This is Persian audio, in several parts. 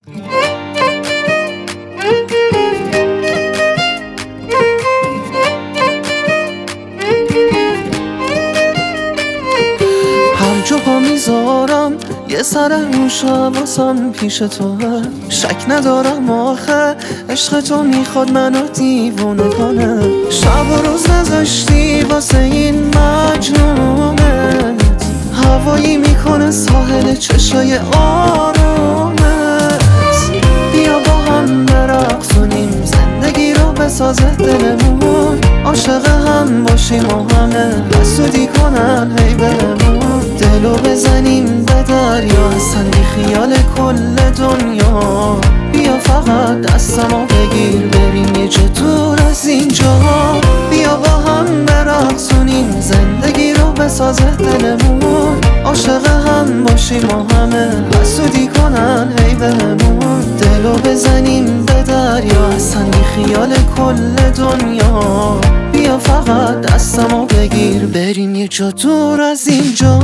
هر جا پا میذارم یه سر موشم واسم پیش توه. شک ندارم آخه عشق تو میخواد منو دیوونه کنه. شب و روز نذاشتی واسه این مجنونت. هوایی میکنه ساحل چشای آرومت. بیا با هم برقصونیم زندگی رو بسازه دلمون. عاشق هم باشیم و همه حسودی کنن هی بهمون. دلو بزنیم به دریا اصلا بی خیال کل دنیا. بیا فقط دستمو بگیر بریم یه جا دور از اینجا. بیا با هم برقصونیم زندگی رو بسازه دلمون. عاشق هم باشیم و همه حسودی کنن هی بهمون. دلو بزنیم به دریا اصلا بی خیال کل دنیا. بیا فقط دستمو بگیر بریم یه جا دور از اینجا.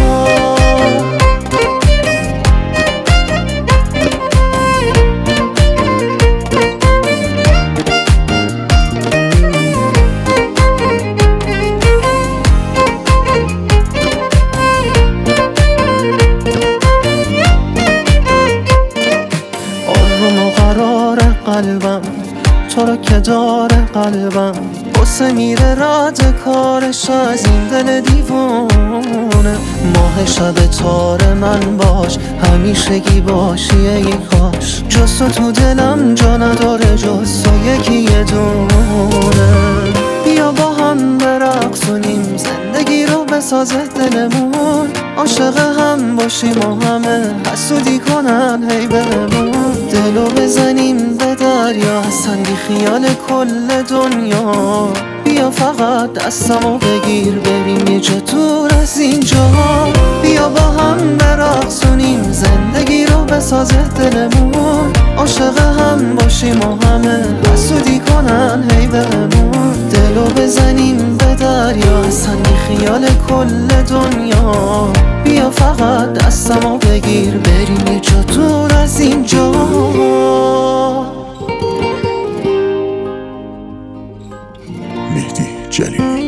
آروم و قرار قلبم تو رو که داره قلبم. بسه میره رد کارش از این دل دیوونه. ماه شب تار من باش همیشگی باشی ای کاش. جز تو دلم جا نداره جز تو یکی یه دونه. بیا با هم برقصونیم زندگی رو بسازه دلمون. عاشق هم باشیم و همه حسودی کنن هی بهمون. دلو بزنیم به دریا اصلا بی خیال کل دنیا. بیا فقط دستمو بگیر بریم یه جا دور از اینجا. بیا با هم برقصونیم زندگی رو بسازه دلمون. عاشق هم باشیم و همه حسودی کنن هی بهمون. دلو بزنیم به دریا اصلا بی خیال کل دنیا. بیا فقط دستمو بگیر بریم یه جا دور از اینجا. مهدی جلیلی.